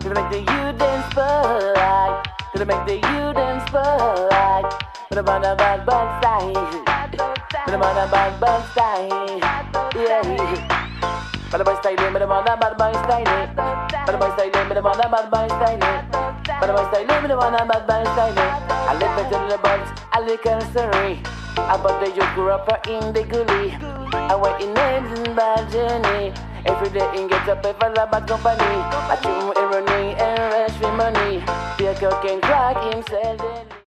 Gonna make the youth dance spotlight. Gonna make the youth dance spotlight. Put 'em on a bad style. Put 'em on a bad style. Yeah. Bad boy style, put 'em on a bad boy style. Bad boy style, put 'em on a bad boy style. Bad boy style, put 'em on a bad boy style. I live in the box, I live in Surrey. About the youth grew up in the gully. I went in a bad journey. Every day in get up if I love bad company. I chew irony and rush for money. Be a cocaine crack himself.